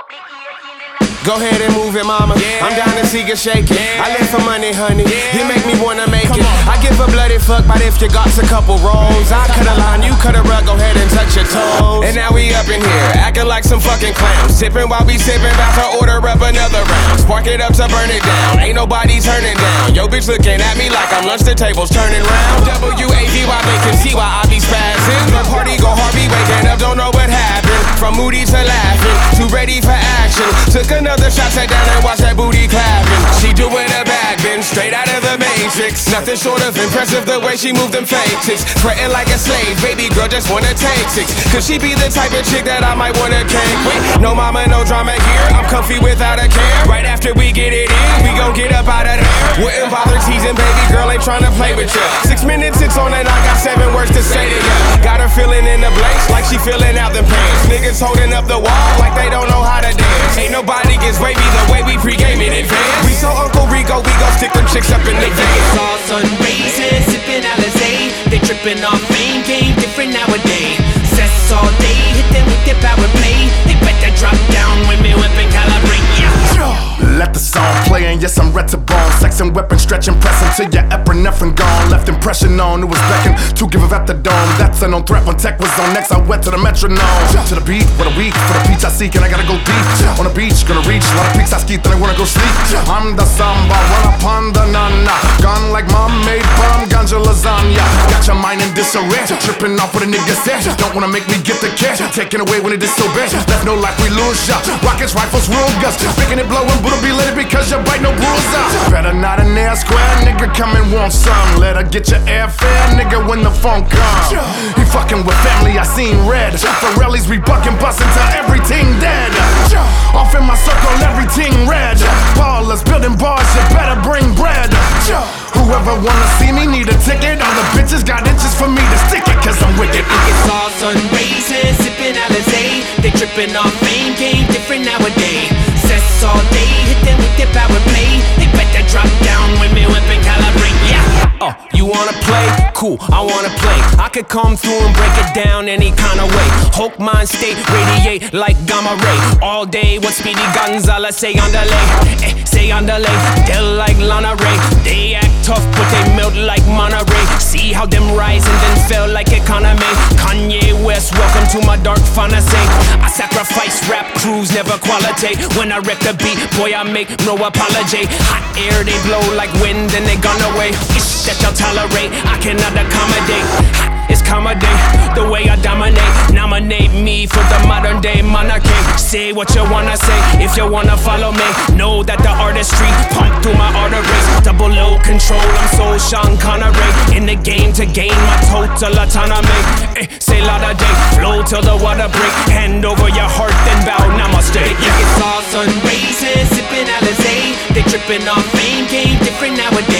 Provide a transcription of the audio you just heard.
Go ahead and move it, mama. Yeah. I'm down to see you shake it. Yeah. I live for money, honey. Yeah. You make me wanna make it. I give a bloody fuck, but if you got a couple rolls, I cut a line, you cut a rug, go ahead and touch your toes. And now we up in here, acting like some fucking clowns. Sipping while we sipping, about to order up another round. Spark it up to burn it down. Ain't nobody turning down. Yo, bitch looking at me like I'm lunch, the table's turning round. WAVY, they can see why I be spazzing. The party go hard, be waking up, don't know what happened. From moody to laughing, too ready for action. Took another shot, sat down and watched that booty clapping. She doing a bad bend, straight out of the Matrix. Nothing short of impressive the way she moved them faces. Fretting like a slave, baby girl just wanna take six. Cause she be the type of chick that I might wanna cake with. No mama, no drama here, I'm comfy without a care. Right after we get it in, we gon' get up out of there. Wouldn't bother teasing, baby girl ain't tryna play with ya. 6 minutes it's on and I got 7 words to say to ya. Got her feeling in the blanks like she filling out them pants. Niggas holding up the wall like they don't know how to dance. Ain't nobody gets wavy the way we pregame in advance. We so Uncle Rico, we gon' stick them chicks up in the van. All sun raising, sipping Alizé. They tripping off main game, different nowadays. Sets all day, hit them with their power play. They better drop down when me whip and calibrate. Let the song play and yes I'm red to bone. Sex and weapon stretching, pressing till your epinephrine gone. Left impression on, it was beckoned to give up at the dome. That's a known threat when tech was on next. I wet to the metronome. To the beat, with a week, for the peach I seek and I gotta go deep. On the beach, gonna reach a lot of peaks I ski, then I wanna go sleep. I'm the samba, run upon the nana. Gone like mom made bomb, ganja lasagna. Got your mind in disarray, tripping off what a nigga said. Don't wanna make me get the cash, taking away when it disobey. Left no life, we lose ya. Rockets, rifles, Rugas, picking it, blowing, but be lit because you bite no bruiser. Better not an air square, nigga come and want some. Let her get your airfare, nigga, when the phone comes. He fucking with family, I seen red. Pirellis, we bucking, bustin' till everything dead. Off in my circle, everything red. Ballers, building bars, you better bring bread. Whoever wanna see me need a ticket. All the bitches got inches for me to stick it, cause I'm wicked. It's all sun raising, sipping Alizé. They tripping off main game, different nowadays. Sets all day, hit them with their power play. They better drop down when me whip and calibrate, yeah. You wanna play? Cool, I wanna play. I could come through and break it down any kind of way. Hulk mind state, radiate like gamma ray. All day with Speedy Gonzalez, say underlay. Say underlay, they're like Lana Ray. They act tough, but they melt like Monterey. See how them rise and then fell like economy. Kanye West, welcome to my dark fantasy. I sacrifice rap crews, never quality. When I wreck the beat, boy, I make no apology. Hot air, they blow like wind and they gone away. Ish that y'all tolerate, I cannot accommodate. It's comedy, the way I dominate. Nominate me for the modern day monarchy. Say what you wanna say, if you wanna follow me. Know that the artistry pump through my arteries. Double low control, I'm so Sean Connery. In the game to gain my total autonomy. Say la da day, flow till the water break. Hand over your heart, then bow, namaste. It's all sun raising, sipping Alizé. They tripping off main game, different nowadays.